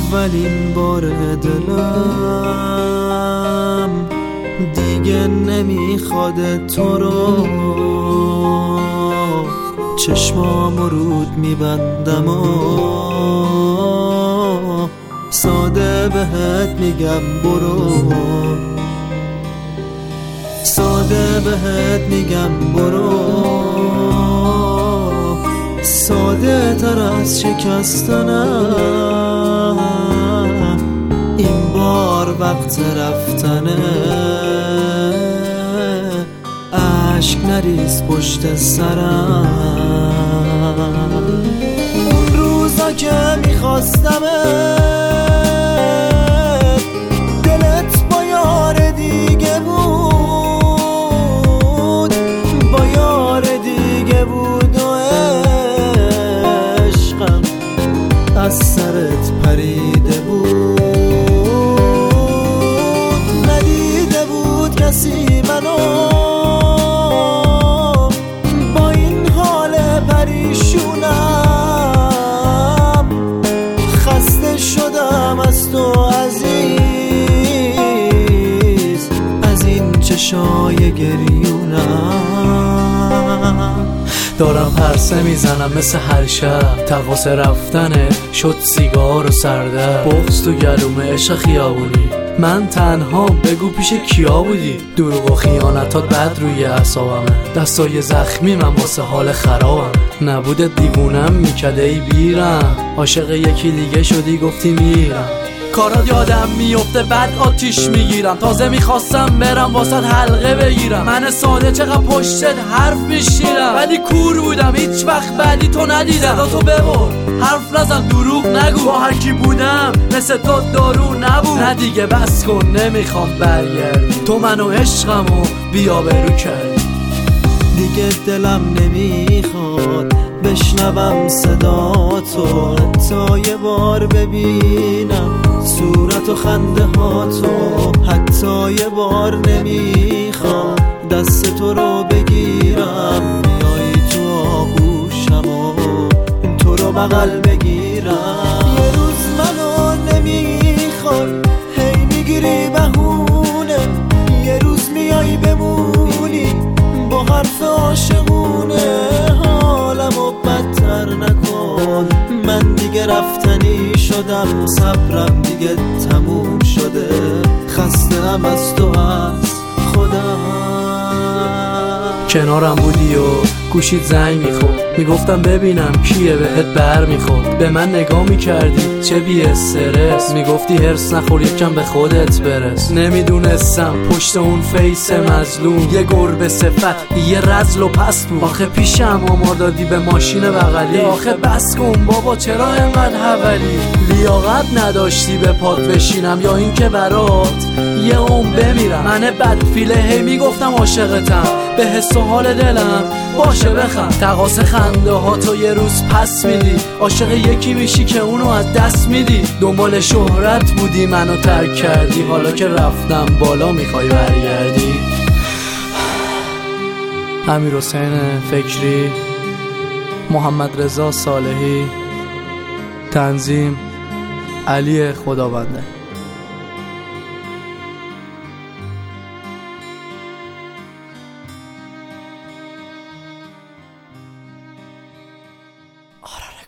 اولین بار دلم دیگه نمیخواد تو رو، چشمام رود میبندم و ساده بهت میگم برو، ساده بهت میگم برو، ساده تر از شکستنم این بار وقت رفتنه، عشق نریز پشت سرم. اون روزا که میخواستمت دلت با یار دیگه بود، با یار دیگه بود و عشقم از سرت پریده بود، ندیده بود کسی منو با این حال پریشونم، خسته شدم از تو عزیز، از این چشای گریونم. دارم پرسه میزنم مثل هر شب، تقاس رفتنه شد سیگار و سرده، بغض تو گلومه عشق خیابونی، من تنها بگو پیش کیا بودی؟ دروغ و خیانتات بد روی اعصابمه، دستای زخمی من واسه حال خرابم، نبودت دیوونم میکرده ای بیرم، عاشق یکی دیگه شدی گفتی میرم، کارات یادم میفته بعد آتیش میگیرم، تازه میخواستم برم واسه حلقه بگیرم، من ساده چقدر پشتت حرف میشیرم، ولی کور بودم هیچ وقت بعدی تو ندیدم، صدا تو ببر حرف نزن دروغ نگو، با هر کی بودم مثل تو دارو نبود، نه دیگه بس کن نمیخوام برگردی، تو منو عشقمو بیا برو کردی، دیگه دلم نمیخواد بشنوم صدا تو، حتی یه بار ببینم صورت و خنده ها تو، حتی یه بار نمیخواد دست تو رو بگیرم، میای تو آغوشم و تو رو بغل بگیرم، یه روز منو نمیخوای هی میگیری بهونه، یه روز میای بمونی با حرف عاشقونه، حالمو بدتر نکن، من دیگه رفتنی شدم، صبرم دیگه تموم شده، خسته‌ام از تو از خودم. کنارم بودی و گوشید زنگ میخورد، میگفتم ببینم کیه بهت بر میخورد، به من نگاه میکردی چه بی استرس، میگفتی هرس نخور یکم به خودت برس، نمیدونستم پشت اون فیس مظلوم یه گربه صفت یه رزل و پست بود، آخه پیشم آمار دادی به ماشین بغلی، آخه بس کن بابا چرا انقدر حولی، لیاقت نداشتی به پات بشینم یا این که برات یه عمر بمیرم، من بدفیله هی میگفتم عاشقتم، به حس و حال دلم باشه بخند، تقاس خنده ها تو یه روز پس میدی، عاشق یکی میشی که اونو از دست میدی، دنبال شهرت بودی منو ترک کردی، حالا که رفتم بالا میخوای برگردی. امیرحسین فکری، محمد رضا صالحی، تنظیم علی خدابنده. آره.